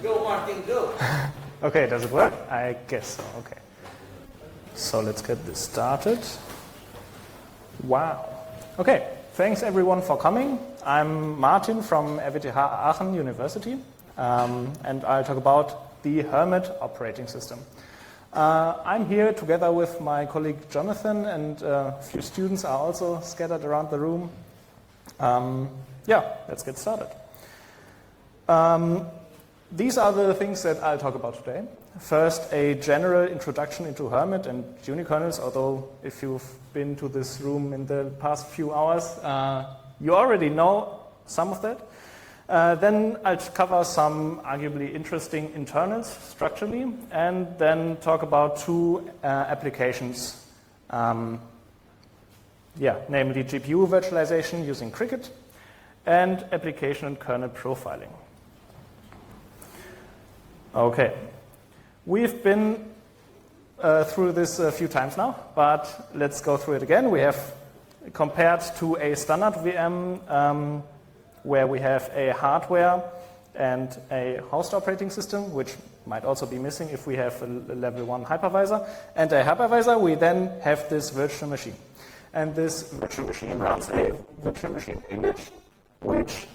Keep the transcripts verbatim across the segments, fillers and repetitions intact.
Go, Martin, go. Okay, does it work? I guess so, okay. So let's get this started. Wow. Okay, thanks everyone for coming. I'm Martin from R W T H Aachen University, um, and I'll talk about the Hermit operating system. Uh, I'm here together with my colleague Jonathan, and uh, a few students are also scattered around the room. Um, yeah, let's get started. Um, these are the things that I'll talk about today. First, a general introduction into Hermit and unikernels, although if you've been to this room in the past few hours, uh, you already know some of that. Uh, then I'll cover some arguably interesting internals structurally, and then talk about two uh, applications, um, yeah, namely G P U virtualization using Cricket and application and kernel profiling. Okay, we've been uh, through this a few times now, but let's go through it again. We have compared to a standard V M um, where we have a hardware and a host operating system, which might also be missing if we have a level one hypervisor, and a hypervisor, we then have this virtual machine. And this virtual machine runs a virtual machine image, which...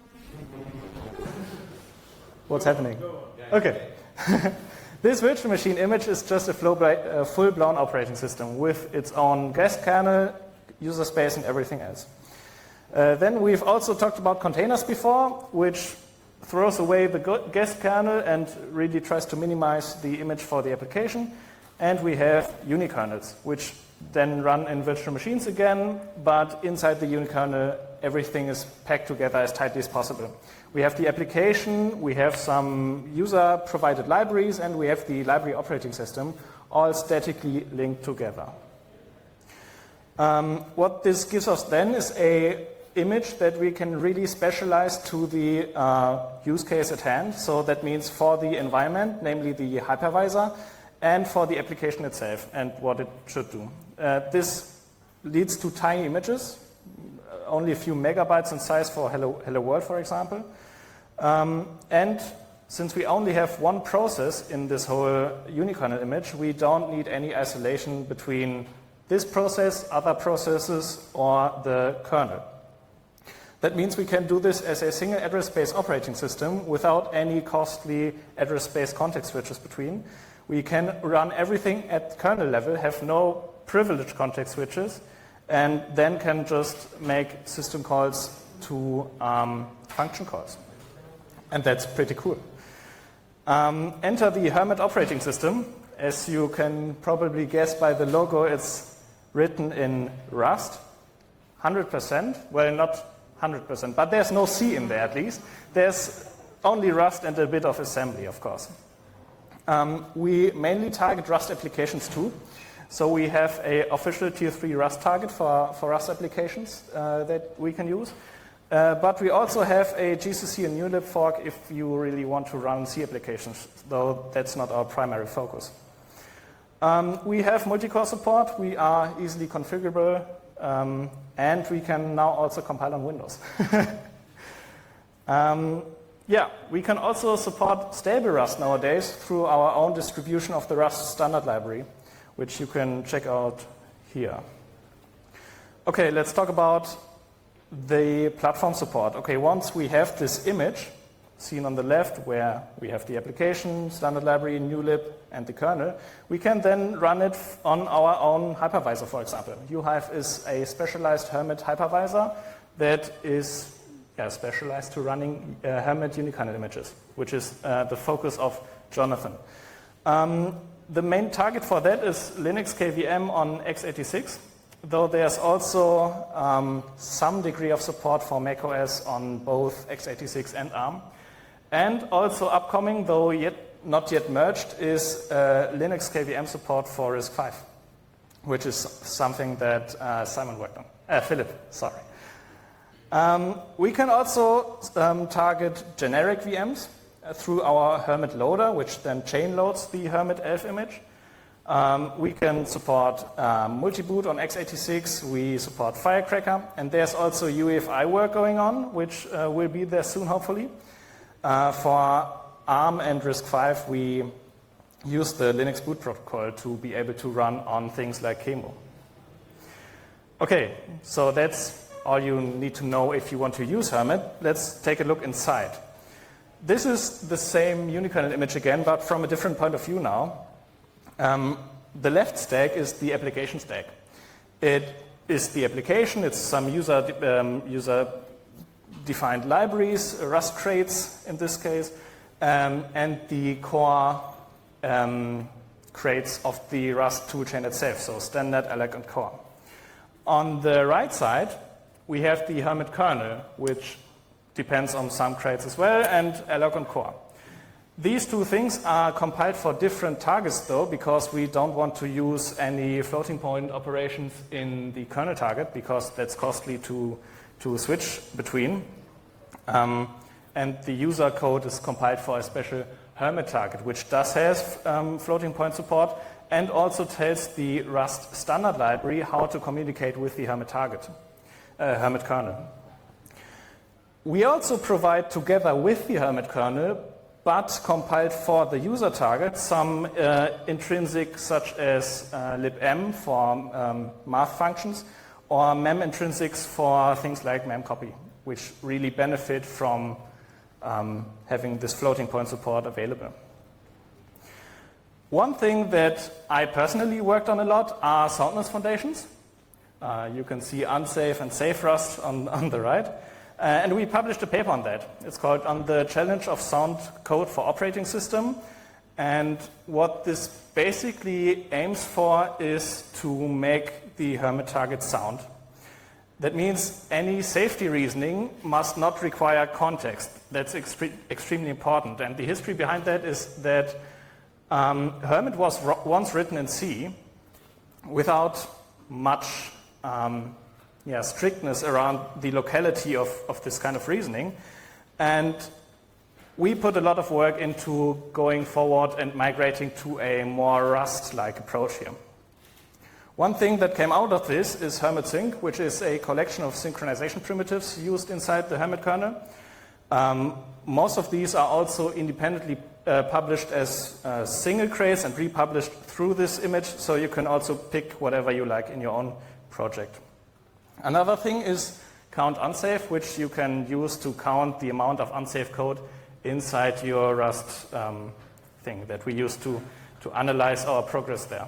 What's happening? Okay. This virtual machine image is just a full-blown operating system with its own guest kernel, user space, and everything else. Uh, then we've also talked about containers before, which throws away the guest kernel and really tries to minimize the image for the application. And we have unikernels, which then run in virtual machines again, but inside the unikernel, everything is packed together as tightly as possible. We have the application, we have some user-provided libraries, and we have the library operating system, all statically linked together. Um, what this gives us then is a image that we can really specialize to the uh, use case at hand. So that means for the environment, namely the hypervisor, and for the application itself and what it should do. Uh, this leads to tiny images, only a few megabytes in size for Hello, Hello World, for example. Um, and since we only have one process in this whole unikernel image, we don't need any isolation between this process, other processes, or the kernel. That means we can do this as a single address space operating system without any costly address space context switches between. We can run everything at kernel level, have no privileged context switches, and then can just make system calls to um, function calls. And that's pretty cool. Um, enter the Hermit operating system. As you can probably guess by the logo, it's written in Rust, one hundred percent. Well, not one hundred percent, but there's no C in there at least. There's only Rust and a bit of assembly, of course. Um, we mainly target Rust applications too. So we have an official tier three Rust target for, for Rust applications uh, that we can use. Uh, but we also have a G C C and NewLib fork if you really want to run C applications, though that's not our primary focus. Um, we have multi-core support. We are easily configurable, um, and we can now also compile on Windows. um, yeah, we can also support stable Rust nowadays through our own distribution of the Rust standard library, which you can check out here. Okay, let's talk about the platform support. Okay, once we have this image seen on the left where we have the application, standard library, NewLib, and the kernel, we can then run it on our own hypervisor, for example. uHive is a specialized Hermit hypervisor that is yeah, specialized to running uh, Hermit unikernel images, which is uh, the focus of Jonathan. Um, the main target for that is Linux K V M on x eighty-six. Though there's also um, some degree of support for macOS on both x eighty-six and ARM. And also upcoming, though yet not yet merged, is uh, Linux K V M support for RISC five, which is something that uh, Simon worked on. Uh, Philip, sorry. Um, we can also um, target generic V Ms uh, through our Hermit loader, which then chain loads the Hermit elf image. Um, we can support um, multi-boot on x eighty-six, we support Firecracker, and there's also U E F I work going on, which uh, will be there soon, hopefully, uh, for ARM and RISC-V, we use the Linux boot protocol to be able to run on things like QEMU. Okay, so that's all you need to know if you want to use Hermit. Let's take a look inside. This is the same unikernel image again, but from a different point of view now. Um, the left stack is the application stack. It is the application, it's some user, um, user defined libraries, Rust crates in this case, um, and the core um, crates of the Rust toolchain itself, so standard, alloc, and core. On the right side, we have the Hermit kernel, which depends on some crates as well, and alloc and core. These two things are compiled for different targets, though, because we don't want to use any floating point operations in the kernel target, because that's costly to, to switch between. Um, and the user code is compiled for a special Hermit target, which does have um, floating point support, and also tells the Rust standard library how to communicate with the Hermit target, uh, Hermit kernel. We also provide, together with the Hermit kernel, but compiled for the user target, some uh, intrinsic such as uh, libm for um, math functions, or mem intrinsics for things like memcopy, which really benefit from um, having this floating point support available. One thing that I personally worked on a lot are soundness foundations. Uh, you can see unsafe and safe Rust on, on the right. Uh, and we published a paper on that. It's called On the Challenge of Sound Code for Operating System. And what this basically aims for is to make the Hermit target sound. That means any safety reasoning must not require context. That's extre extremely important. And the history behind that is that um, Hermit was once written in C without much um, yeah, strictness around the locality of, of this kind of reasoning. And we put a lot of work into going forward and migrating to a more Rust-like approach here. One thing that came out of this is Hermit Sync, which is a collection of synchronization primitives used inside the Hermit kernel. Um, most of these are also independently uh, published as uh, single crates and republished through this image, so you can also pick whatever you like in your own project. Another thing is count unsafe, which you can use to count the amount of unsafe code inside your Rust um, thing that we use to, to analyze our progress there.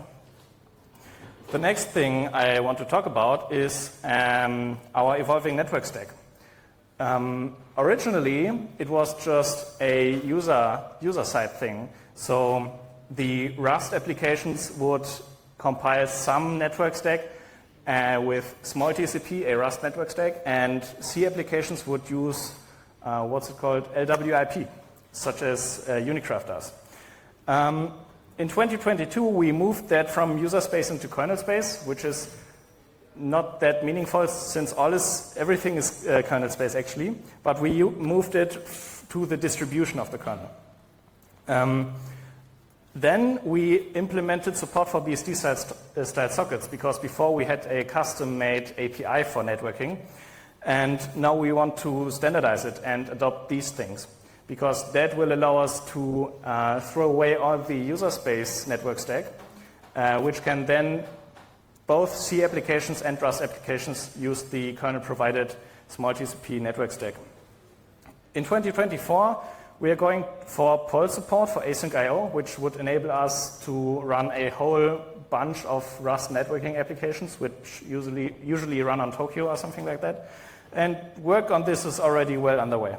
The next thing I want to talk about is um, our evolving network stack. Um, originally, it was just a user, user-side thing. So the Rust applications would compile some network stack uh, with small T C P, a Rust network stack, and C applications would use, uh, what's it called, L W I P, such as uh, Unicraft does. Um, In twenty twenty-two, we moved that from user space into kernel space, which is not that meaningful since all is, everything is uh, kernel space actually, but we moved it to the distribution of the kernel. Um, then we implemented support for B S D-style uh, style sockets, because before we had a custom-made A P I for networking, and now we want to standardize it and adopt these things, because that will allow us to uh, throw away all the user space network stack, uh, which can then both C applications and Rust applications use the kernel-provided small T C P network stack. In twenty twenty-four, we are going for P O L support for async I O, which would enable us to run a whole bunch of Rust networking applications, which usually, usually run on Tokyo or something like that. And work on this is already well underway.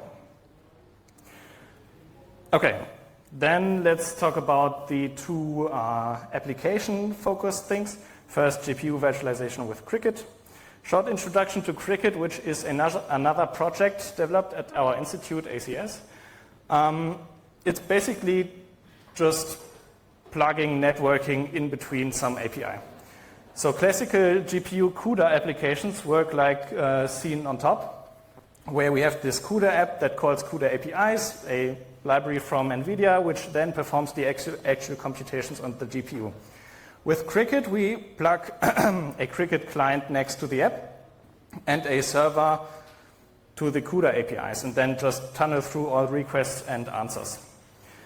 Okay, then let's talk about the two uh, application-focused things. First, G P U virtualization with Cricket. Short introduction to Cricket, which is another, another project developed at our institute, A C S. Um, it's basically just plugging networking in between some A P I. So classical G P U CUDA applications work like uh, seen on top, where we have this CUDA app that calls CUDA A P Is, a library from NVIDIA, which then performs the actual, actual computations on the G P U. With Cricket, we plug a Cricket client next to the app and a server to the CUDA A P Is, and then just tunnel through all requests and answers.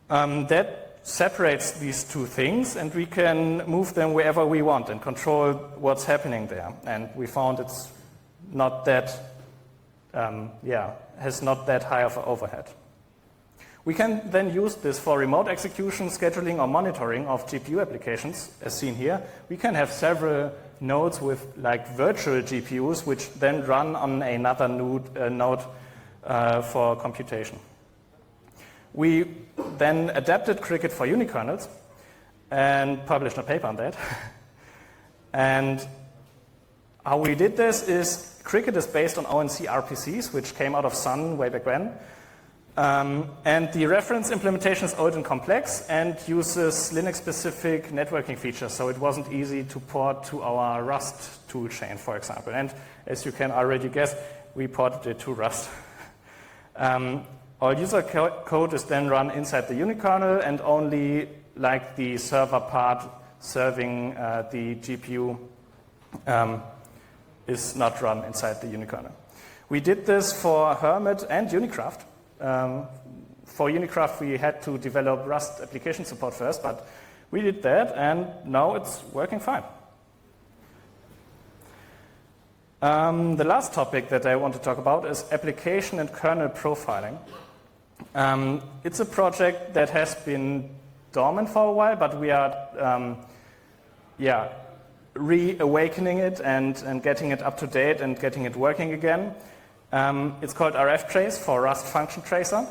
Um, that separates these two things, and we can move them wherever we want and control what's happening there. And we found it's not that, um, yeah, has not that high of an overhead. We can then use this for remote execution, scheduling, or monitoring of G P U applications, as seen here. We can have several nodes with like virtual G P Us, which then run on another node, uh, node uh, for computation. We then adapted Cricket for unikernels and published a paper on that. And how we did this is Cricket is based on O N C R P Cs, which came out of Sun way back when. Um, and the reference implementation is old and complex and uses Linux-specific networking features, so it wasn't easy to port to our Rust toolchain, for example. And as you can already guess, we ported it to Rust. um, all user co code is then run inside the unikernel, and only like the server part serving uh, the G P U um, is not run inside the unikernel. We did this for Hermit and Unicraft. Um, for Unicraft, we had to develop Rust application support first, but we did that, and now it's working fine. Um, the last topic that I want to talk about is application and kernel profiling. Um, it's a project that has been dormant for a while, but we are um, yeah, reawakening it and, and getting it up to date and getting it working again. Um, it's called R F Trace for Rust Function Tracer.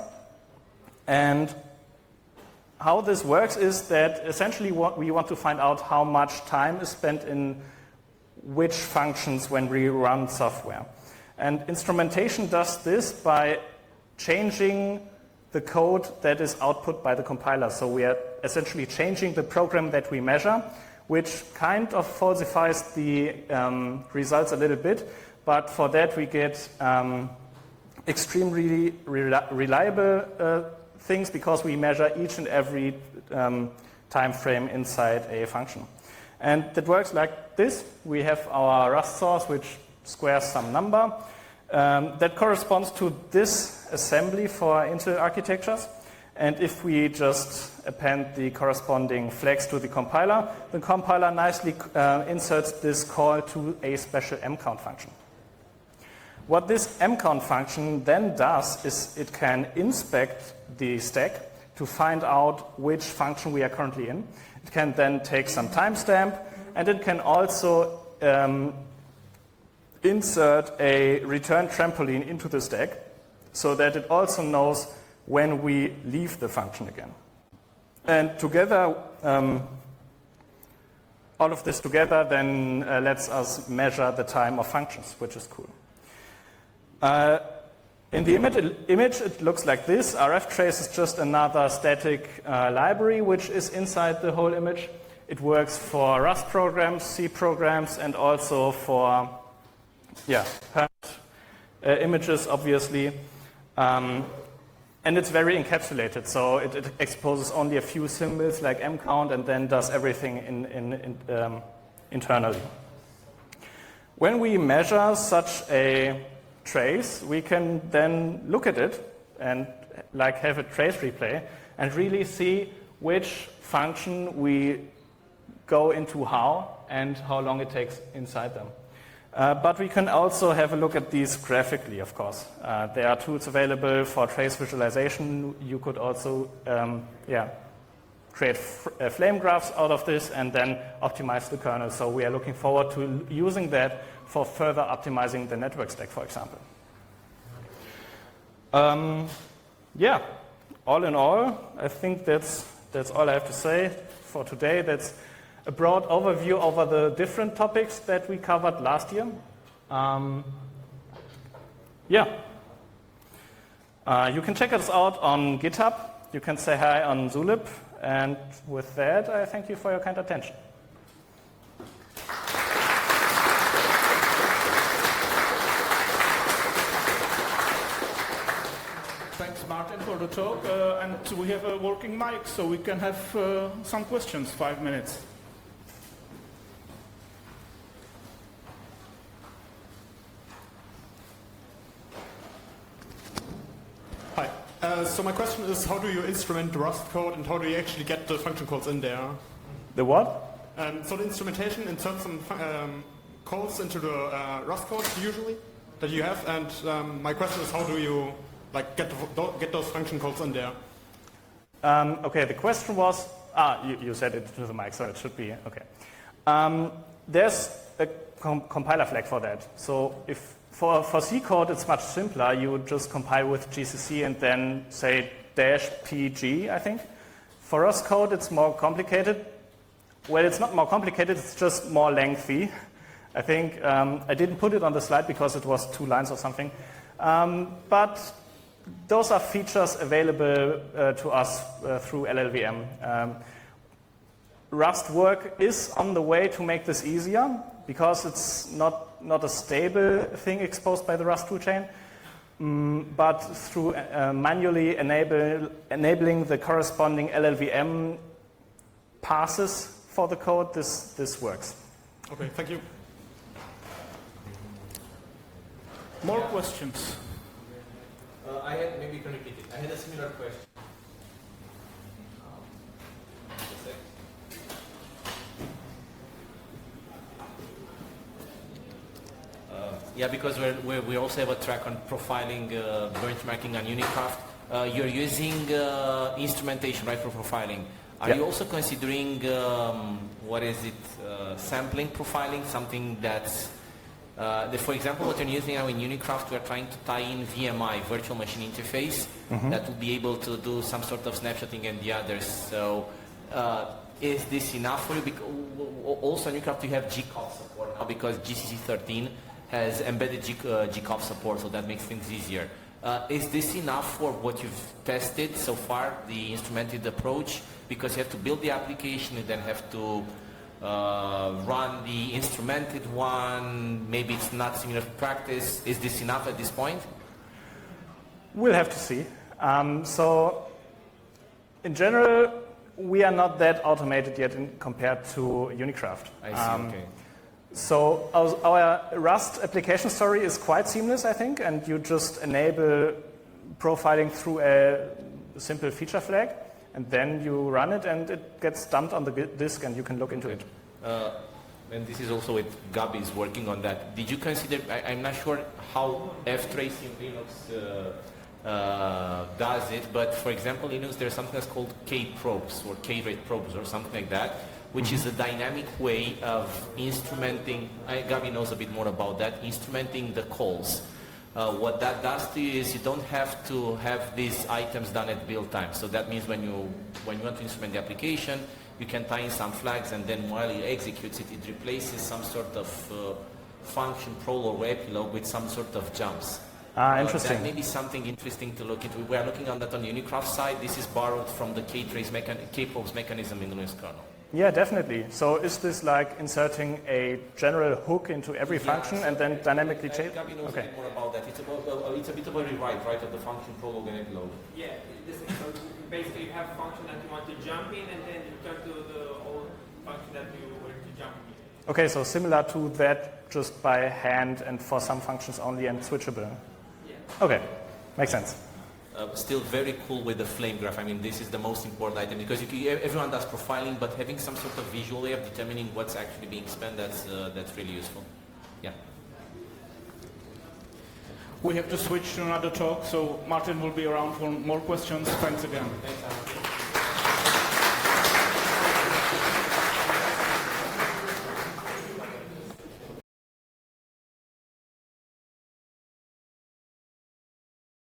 And how this works is that essentially what we want to find out how much time is spent in which functions when we run software. And instrumentation does this by changing the code that is output by the compiler. So we are essentially changing the program that we measure, which kind of falsifies the um, results a little bit. But for that, we get um, extremely re reliable uh, things because we measure each and every um, time frame inside a function. And that works like this. We have our Rust source, which squares some number. Um, that corresponds to this assembly for Intel architectures. And if we just append the corresponding flags to the compiler, the compiler nicely uh, inserts this call to a special mcount function. What this mcount function then does is it can inspect the stack to find out which function we are currently in. It can then take some timestamp, and it can also um, insert a return trampoline into the stack so that it also knows when we leave the function again. And together, um, all of this together then uh, lets us measure the time of functions, which is cool. Uh, in the image it, image, it looks like this. R F Trace is just another static uh, library which is inside the whole image. It works for Rust programs, C programs, and also for yeah, Hermit uh, images, obviously. Um, and it's very encapsulated, so it, it exposes only a few symbols like mcount and then does everything in, in, in, um, internally. When we measure such a trace, we can then look at it and like have a trace replay and really see which function we go into how and how long it takes inside them. Uh, but we can also have a look at these graphically, of course. Uh, there are tools available for trace visualization. You could also um, yeah, create f uh, flame graphs out of this and then optimize the kernel. So we are looking forward to using that for further optimizing the network stack, for example. Um, yeah, all in all, I think that's, that's all I have to say for today. That's a broad overview over the different topics that we covered last year. Um, yeah. Uh, you can check us out on GitHub. You can say hi on Zulip. And with that, I thank you for your kind attention. Thanks, Martin, for the talk. Uh, and we have a working mic, so we can have uh, some questions, five minutes. Hi. Uh, so so my question is, how do you instrument the Rust code and how do you actually get the function calls in there? The what? Um, so the instrumentation inserts some um, calls into the uh, Rust code usually that you have, and um, my question is, how do you like get the, get those function calls in there? Um, okay, the question was, ah, you, you said it to the mic, so it should be, okay. Um, there's a com compiler flag for that. So if for, for C code, it's much simpler. You would just compile with G C C and then say dash P G, I think. For Rust code, it's more complicated. Well, it's not more complicated, it's just more lengthy. I think um, I didn't put it on the slide because it was two lines or something. Um, but those are features available uh, to us uh, through L L V M. Um, Rustwork is on the way to make this easier because it's not, not a stable thing exposed by the Rust toolchain, um, but through uh, manually enable, enabling the corresponding L L V M passes for the code, this, this works. Okay, thank you. More questions? Uh, I had, maybe you can repeat it. I had a similar question. Uh, yeah, because we're, we're, we also have a track on profiling, uh, benchmarking on Unicraft. Uh, you're using uh, instrumentation, right, for profiling. Are yeah. you also considering, um, what is it, uh, sampling profiling, something that's Uh, the, for example, what you're using now in Unicraft, we're trying to tie in V M I, virtual machine interface, mm-hmm. that will be able to do some sort of snapshotting and the others. So uh, is this enough for you? Because also in Unicraft you have G C O F support now because G C C thirteen has embedded G, uh, G C O F support, so that makes things easier. Uh, is this enough for what you've tested so far, the instrumented approach? Because you have to build the application, you then have to Uh, run the instrumented one, maybe it's not similar to practice. Is this enough at this point? We'll have to see. Um, so, in general, we are not that automated yet in, compared to Unicraft. I see, um, okay. So, our, our Rust application story is quite seamless, I think, and you just enable profiling through a simple feature flag. And then you run it, and it gets dumped on the disk, and you can look into it. Uh, and this is also with Gabi is working on that. Did you consider? I, I'm not sure how ftrace in Linux uh, uh, does it, but for example, Linux there's something that's called kprobes or krate probes or something like that, which mm-hmm. is a dynamic way of instrumenting. I, Gabi knows a bit more about that. Instrumenting the calls. Uh, what that does to you is you don't have to have these items done at build time. So that means when you when you want to instrument the application, you can tie in some flags, and then while it executes it, it replaces some sort of uh, function prologue or epilogue with some sort of jumps. Ah, interesting. Uh, that may be something interesting to look at. We are looking on that on the Unicraft side. This is borrowed from the ktrace mechan kprobes mechanism in the Linux kernel. Yeah, definitely. So is this like inserting a general hook into every yeah, function so and then dynamically change? Gabi knows okay. a bit more about that. It's, about, uh, it's a bit of a rewrite, right, of the function prologue and epilogue. Yeah, this is, so basically you have a function that you want to jump in and then you return to the old function that you were to jump in. Okay, so similar to that, just by hand and for some functions only and switchable. Yeah. Okay, makes sense. Uh, still very cool with the flame graph. I mean, this is the most important item because you can, everyone does profiling, but having some sort of visual way of determining what's actually being spent, that's, uh, that's really useful. Yeah. We have to switch to another talk, so Martin will be around for more questions. Thanks again. Thanks, Alan.